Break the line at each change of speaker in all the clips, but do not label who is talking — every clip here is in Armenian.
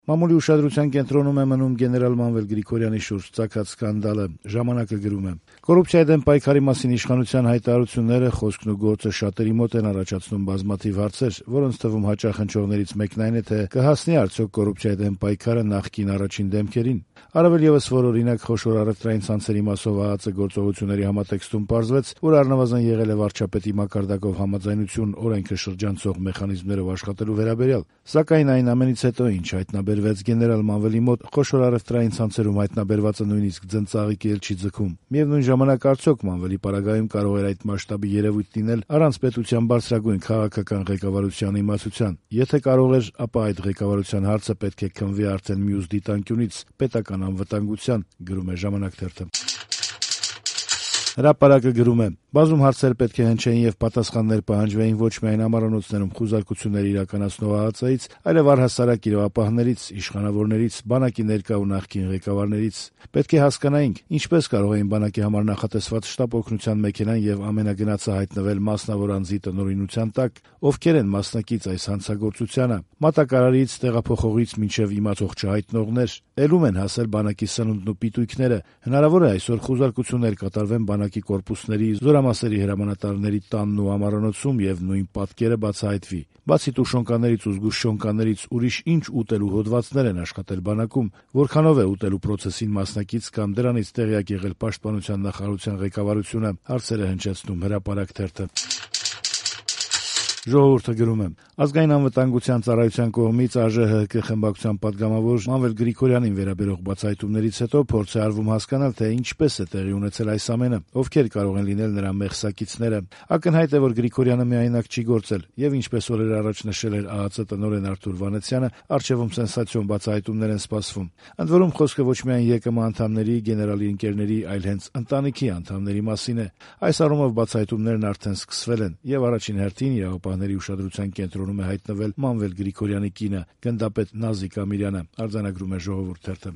Մամուլի ուշադրության կենտրոնում է մնում գեներալ Մանվել Գրիգորյանի շուրջ ծագած սկանդալը։ Ժամանակը գրում է. «Կոռուպցիայի դեմ պայքարի մասին իշխանության հայտարարությունները, խոսքն ու գործը շատերի մոտ են առաջացնում բազմաթիվ հարցեր, որոնց թվում հաճախ հնչողներից մեկն այն է, թե կհասնի արդյոք կոռուպցիայի դեմ պայքարը նախկին առաջին դեմքերին։ Առավել ևս, որ օրինակ խոշոր առևտրային ցանցերի մասով ԱԱԾ գործողությունների համատեքստում պարզվեց, որ առնվազն եղել է վարչապետի մակարդակով համաձայնություն օրենքը շրջանցող մեխանիզմներով աշխատելու վերաբերյալ։ Սակայն այն ամենից հետո, ինչ հայտնաբերվեց գեներալ Մանվելի մոտ, խոշոր առևտրային ցանցերում հայտնաբերվածը նույնիսկ ձնծաղիկի էլ չի ձգում։ Միևնույն ժամանակ արդյոք Մանվելի պարագայում կարող էր այդ մասշտաբի երևույթ լինել առանց պետության բարձրագույն քաղաքական ղեկավարության իմացության։ Եթե կարող էր, ապա այդ ղեկավարության հարցը պետք է քննվի արդեն մյուս դիտանկյունից՝ պետական անվտանգության», գրում է «Ժամանակ» թերթը։ Հրապարակը գրում է. «Բազում հարցեր պետք է հնչեին եւ պատասխաններ պահանջվեին ոչ միայն ամառանոցներում խուզարկություններ իրականացնող ԱԱԾ-ից, այլև առհասարակ իրավապահներից, իշխանավորներից, բանակի ներկա ու նախկին ղեկավարներից։ Պետք է հասկանայինք՝ ինչպես կարող էին բանակի համար նախատեսված շտապ օգնության մեքենան եւ ամենագնացը հայտնվել մասնավոր անձի տնօրինության տակ, ովքեր են մասնակից այս հանցագործությանը, մատակարարից, տեղափոխողից մինչեւ իմացող չհայտնողներ, ելում են հասել բանակի սնունդն ու պիտույքները։ Հնարավոր է այսօր խուզարկություններ կատարվեն բանակի կորպուսների, զորամասերի հրամանատարների տանն ու ամառանոցում եւ նույն պատկերը բացահայտվի։ Բացի տուշոնկաներից ու զգուշ ուրիշ ինչ ուտելու հոդվածներ են աշխատել բանակում, որքանով է ուտելու պրոցեսին մասնակից կամ դրանից տեղյակ եղել պաշտպանության նախարարության ղեկավարությունը», հարցեր է հնչեցնում «Հրապարակ» թերթը։ Ժողովուրդը գրում է. «Ազգային անվտանգության ծառայության կողմից ԱԺՀԿ խմբակցության պատգամավոր Մանվել Գրիգորյանին վերաբերող բացահայտումներից հետո փորձ է արվում հասկանալ, թե ինչպես է տեղի ունեցել այս ամենը, ովքեր կարող են լինել նրա մեղսակիցները։ Ակնհայտ է, որ Գրիգորյանը միայնակ չի գործել, եւ ինչպես օրեր առաջ նշել էր ԱԱԾ տնօրեն Արթուր Վանեցյանը, առջևում սենսացիոն բացահայտումներ են սպասվում։ Ընդ որում խոսքը ոչ միայն ԵԿՄ անդամների, գեներալի ընկերների, այլ հենց ընտանիքի անդամների մասին է։ Այս առումով բացահայտումներն արդեն սկսվել են, եւ առաջին հերթին իրավապահների ուշադրության կենտրոնում է հայտնվել Մանվել Գրիգորյանի կինը, գնդապետ Նազիկ Ամիրյանը», արձանագրում է «Ժողովուրդ» թերթը։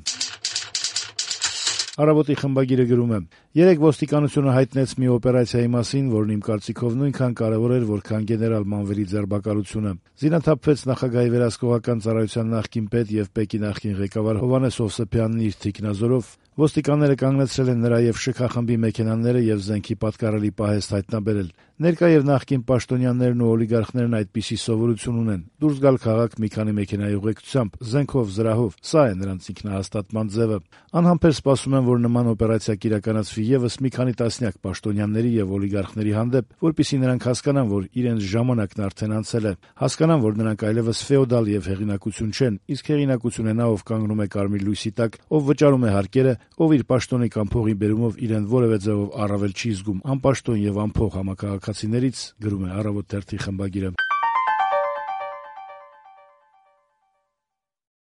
Առավոտի խմբագիրը գրում է. «Երեկ ոստիկանությունը հայտնեց մի օպերացիայի մասին, որն իմ կարծիքով նույնքան կարևոր էր, որքան գեներալ Մանվելի ձերբակալությունը։ Զինաթափվեց նախագահի վերահսկողական ծառայության նախկին պետ եւ ՊԵԿ-ի նախկին ղեկավար Հովհաննես Հովսեփյանն իր թիկնազորով։ Ոստիկանները կանգնեցրել են նրա եւ ՇՔ խմբի մեքենաները եւ զենքի պատկառելի պահեստ հայտնաբերել։ Ներկա եւ նախկին պաշտոնյաներն ու օլիգարխներն այդպիսի սովորություն ունեն՝ դուրս գալ քաղաք մի քանի մեքենայի ուղեկցությամբ, զենքով, զրահով։ Սա է նրանց ինքնահաստատման ձևը։ Անհամբեր սպասում եմ, որ նման օպերացիա կիրականացվի եւս մի քանի տասնյակ պաշտոնյաների եւ օլիգարխների հանդեպ, որպեսզի նրանք հասկանան, որ իրենց ժամանակն արդեն անցել է, հասկանան, որ նրանք այլևս ֆեոդալ եւ հեղինակություն չեն, իսկ հեղինակություն է նա, ով կանգնում է կարմիր լույսի տակ, ով վճարում է հարկերը, ով իր պաշտոնի կամ փողի բերումով իրեն որևէ ձևով առավել չի զգում անպաշտոն եւ անփող համակարգացիներից», գրում է «Առավոտ» թերթի խմբագիրը։